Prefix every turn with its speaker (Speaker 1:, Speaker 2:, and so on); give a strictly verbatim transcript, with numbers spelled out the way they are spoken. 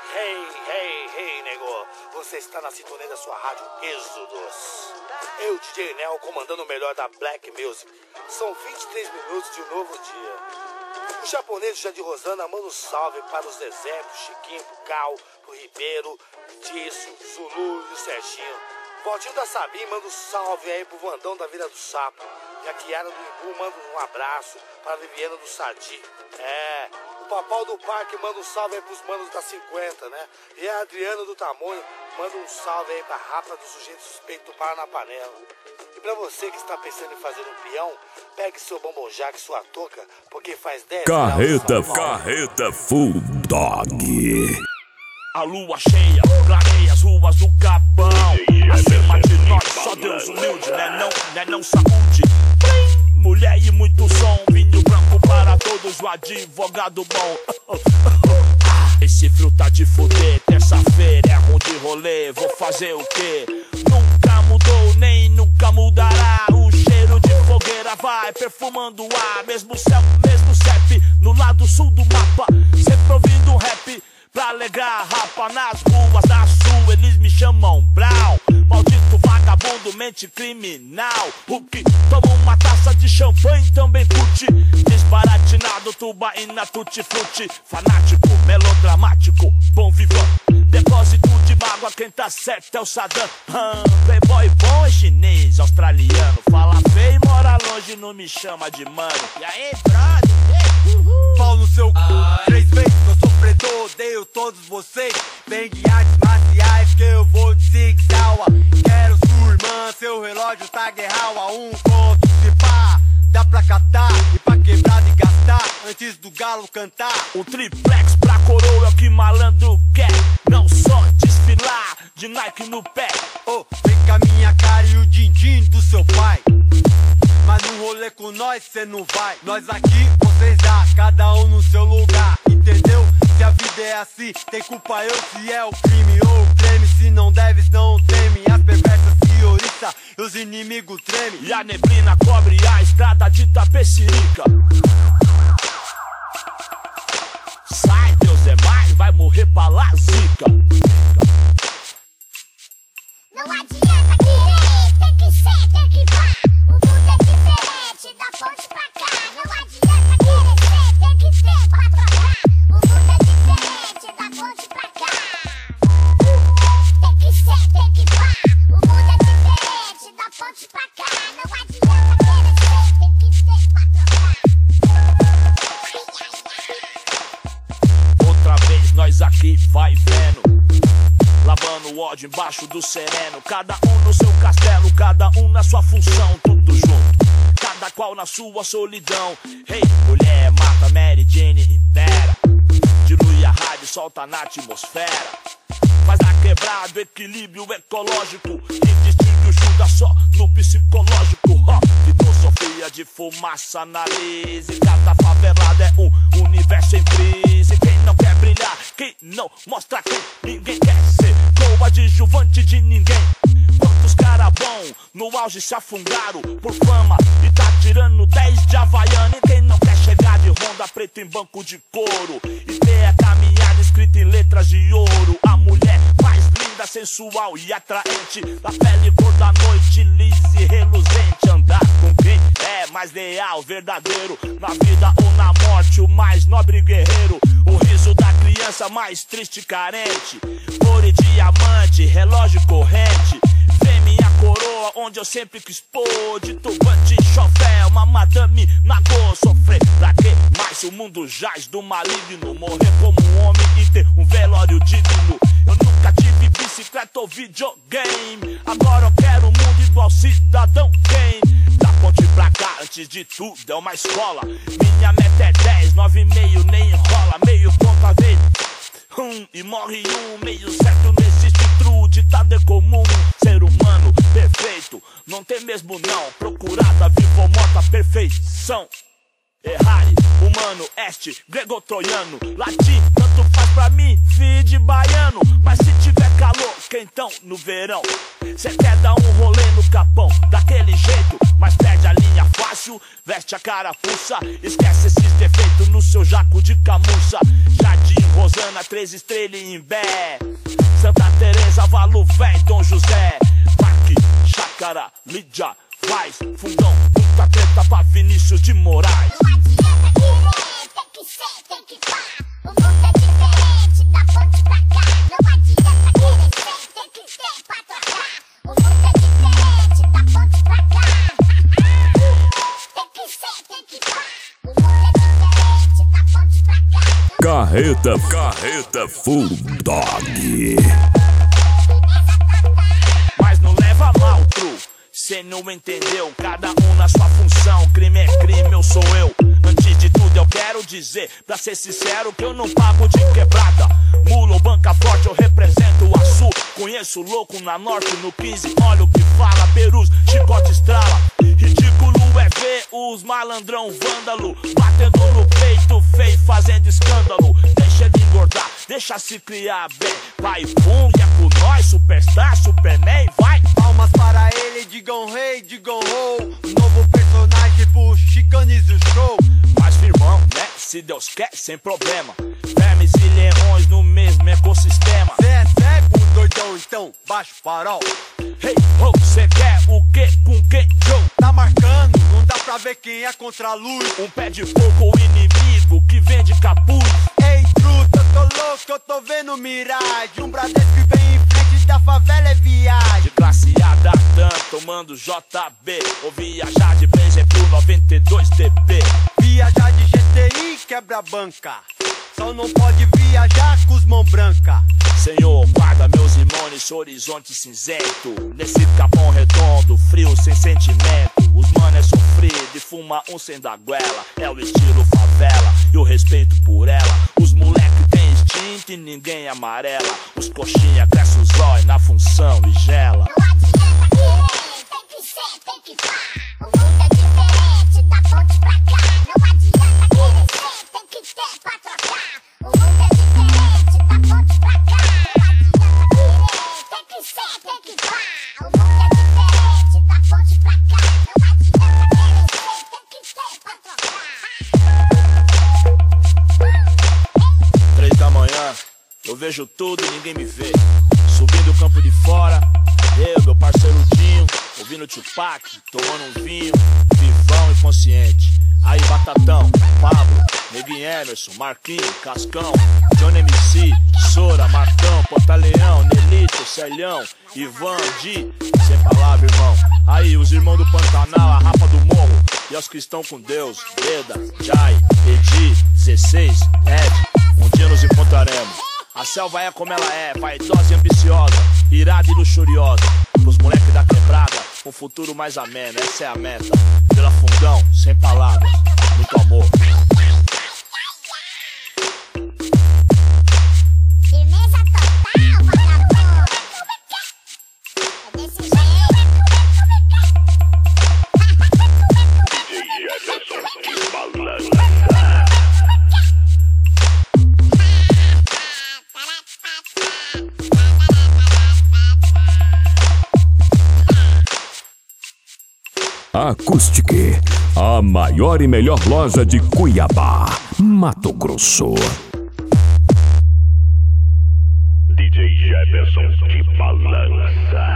Speaker 1: Hey, hey, hey, nego. Você está na sintonia da sua rádio Êxodos. Eu, D J Nel, comandando o melhor da Black Music. São vinte e três minutos de um novo dia. O japonês Jandir Rosana manda um salve para os Zezé, pro Chiquinho, pro Cal, pro Ribeiro, Disso, Zulu e o Serginho. Valtinho da Sabim manda um salve aí pro Vandão da Vila do Sapo. E a Kiara do Imbu manda um abraço para a Viviana do Sadi. É, o Papau do Parque manda um salve aí pros manos da cinquenta, né? E a Adriana do Tamonho manda um salve aí pra Rapa do Sujeito Suspeito do Paranapanela. E pra você que está pensando em fazer um peão, pegue seu bombonjac e sua touca, porque faz dez
Speaker 2: Carreta,
Speaker 1: graus.
Speaker 2: carreta full dog.
Speaker 3: A lua cheia, clareia as ruas do Capão. Acima de nós, só Deus humilde, né não, né não saúde. Mulher e muito som, vinho branco para todos, o advogado bom. Esse frio tá de fuder, terça-feira é ruim de rolê, vou fazer o quê? Nunca mudou, nem nunca mudará. O cheiro de fogueira vai perfumando o ar. Mesmo céu, mesmo C E P, no lado sul do mapa. Sempre ouvindo um rap pra alegrar a rapa nas ruas da sul. Eles me chamam Brown, maldito vagabundo, mente criminal. O que toma uma taça de champanhe também curte. Desbaratinado, tubaína, tutti-frutti. Fanático, melodramático, bom vivant. Depósito de mágoa, quem tá certo é o Saddam. hum, Playboy bom é chinês, australiano. Fala feio e mora longe, não me chama de mano. E aí, brother? Uhul.
Speaker 4: Pau no seu c... Três vezes que eu sou preto, odeio todos vocês. Vem de artes marciais que eu vou de Six Hour. Quero sua irmã, seu relógio tá guerral a um conto. Se pá, dá pra catar e pra quebrar e gastar antes do galo cantar.
Speaker 3: Um triplex pra coroa é o que malandro quer. Não só desfilar de Nike no pé.
Speaker 4: Oh, vem com a minha cara e o din-din do seu pai. Mas no rolê com nós cê não vai. Nós aqui, vocês lá, cada um no seu lugar. Entendeu? Se a vida é assim, tem culpa eu se é o crime ou o creme. Se não deves, não teme. As perversas se oriçam e os inimigos tremem.
Speaker 3: E a neblina cobre a estrada de Tapecirica. Sai, Deus é mais, vai morrer pra lá, zica.
Speaker 5: Não adianta querer, tem que ser, tem que vá. O mundo é diferente, da ponte pra cá. Não adianta querer ser, tem que ser pra trocar. O mundo é diferente, da ponte pra cá. Tem que ser, tem que vá. O mundo é diferente, da ponte pra cá. Não adianta querer ser, tem que ser pra trocar.
Speaker 3: Outra vez nós aqui vai vendo, lavando o ódio embaixo do sereno. Cada um no seu castelo, cada um na sua função. Tudo junto, cada qual na sua solidão. Hey, mulher, mata Mary Jane, impera. Dilui a rádio, solta na atmosfera. Faz na quebrada, equilíbrio ecológico. E distingue o Judas só no psicológico. Ó, filosofia de fumaça na lise. Cada favelada é um universo em crise. Quem não quer brilhar, quem não mostra quem ninguém quer ser coadjuvante de ninguém. Quantos cara bom no auge se afundaram por fama e tá tirando dez de Havaiana. E quem não quer chegar de Honda preta em banco de couro e ter a caminhada escrita em letras de ouro. A mulher mais linda, sensual e atraente, da pele cor da noite, lisa e reluzente. Andar com quem é mais leal, verdadeiro, na vida ou na morte, o mais nobre guerreiro. O riso da criança mais triste e carente, ouro e diamante, relógio corrente. Vê minha coroa onde eu sempre quis pôr. De turbante e chofé, uma madame nagô. Sofrer pra quê? Mas se o mundo jaz do maligno, morrer como um homem e ter um velório digno. Eu nunca tive bicicleta ou videogame, agora eu quero um mundo igual Cidadão Kane. Da ponte pra cá, antes de tudo é uma escola. Minha meta é dez, nove e meio nem enrola. Meio ponto a vez, hum, e morre um. Meio certo não existe true, ditado é comum. Ser humano perfeito, não tem mesmo não. Procurada, viva ou morta, perfeição. Errare, humano, este, grego-troiano, latim, tanto faz pra mim, filho de baiano. Mas se tiver calor, quentão no verão, cê quer dar um rolê no capão, daquele jeito, mas perde a linha fácil, veste a carapuça, esquece esses defeitos no seu jaco de camuça. Jardim Rosana Copacabana, Três Estrelas e Imbé, Santa Teresa, Valo Véi, Dom José, Parque, Chácara, Lídia, Vaz, Fundão, muita treta pra Vinícius de Moraes.
Speaker 5: Não adianta querer, tem que ser, tem que pá. O mundo é diferente, da ponte pra cá. Não adianta querer ser, tem que ter pra trocar. O mundo é diferente, da ponte pra cá. Tem que ser, tem que pá. O mundo é diferente, da ponte pra cá.
Speaker 2: Carreta, carreta Full Dog.
Speaker 3: Mas não leva mal, tru, cê não entendeu, cada um na sua função. Crime é crime, eu sou eu. Antes de tudo eu quero dizer, pra ser sincero, que eu não pago de quebrada. Mula ou banca forte, eu represento o Açu. Conheço louco na norte, no quinze, olha o que fala. Perus, chicote estrala. Ridículo é ver os malandrão vândalo batendo no peito feio, fazendo escândalo. Deixa ele engordar, deixa se criar bem. Vai, pum, e é com nós, Superstar, Superman, vai.
Speaker 4: Palmas para ele, digam rei, digam ho. Novo personagem pro Chicanize o show.
Speaker 3: Mas firmão, né? Se Deus quer, sem problema. Vermes e leões no mesmo ecossistema.
Speaker 4: Cê é cego, doidão, então baixa o farol.
Speaker 3: Hey, ho, cê quer o que com quem, Joe?
Speaker 4: Tá marcando, não dá pra ver quem é contra a luz.
Speaker 3: Um pé de fogo ou inimigo que vende capuz.
Speaker 4: Ei, truta, eu tô louco, eu tô vendo miragem. Um Bradesco que vem em frente da favela é viagem.
Speaker 3: De glaciada tanto, tomando J B. Ou viajar de Blazer pro noventa e dois T P.
Speaker 4: Viajar de G T I quebra a banca. Só não pode viajar com os mão branca.
Speaker 3: Senhor, guarda meus irmãos nesse horizonte cinzento. Nesse capão redondo, frio sem sentimento. Os mano é sofrido e fuma um sem da goela. É o estilo favela e o respeito por ela. Os moleque tem instinto e ninguém amarela. Os coxinha cresce os olhos na função e gela.
Speaker 5: Não adianta querer, tem que ser, tem que pá. O mundo é diferente, da ponte pra cá. Não adianta querer ser, tem que ter pra trocar. O mundo é diferente, da ponte pra cá. Não adianta querer, tem que ser, tem que pá. O mundo é diferente, da ponte pra cá. Não adianta querer ser, tem que ter pra trocar.
Speaker 3: Três da manhã, eu vejo tudo e ninguém me vê. Subindo o campo de fora, eu, meu parceiro Dinho, ouvindo Tupac, tomando um vinho, vivão e consciente. Aí Batatão, Pablo, Neguinho Emerson, Marquinhos, Cascão, Johnny M C, Sora, Marcão, Pantaleão, Nelito, Celhão, Ivan, Di, sem palavra, irmão. Aí os irmãos do Pantanal, a Rapa do Morro, e os que estão com Deus, Beda, Jai, Edi, dezesseis, Ed, um dia nos encontraremos. A selva é como ela é, vaidosa e ambiciosa, irada e luxuriosa. Pros moleques da quebrada, um futuro mais ameno, essa é a meta. Pela Fundão, sem palavras, muito amor.
Speaker 5: Firmeza total, vagabundo. É desse jeito.
Speaker 2: Acoustic, a maior e melhor loja de Cuiabá, Mato Grosso.
Speaker 6: D J Jefferson que balança.